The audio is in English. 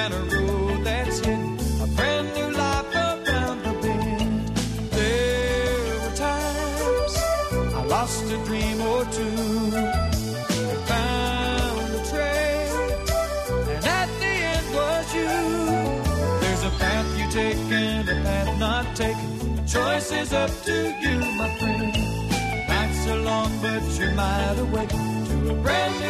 and a road that's hidden, a brand new life around the bend. There were times I lost a dream or two, found a trail, and at the end was you. There's a path you take and a path not taken. The choice is up to you, my friend. Nights are long, but you're wide awake to a brand new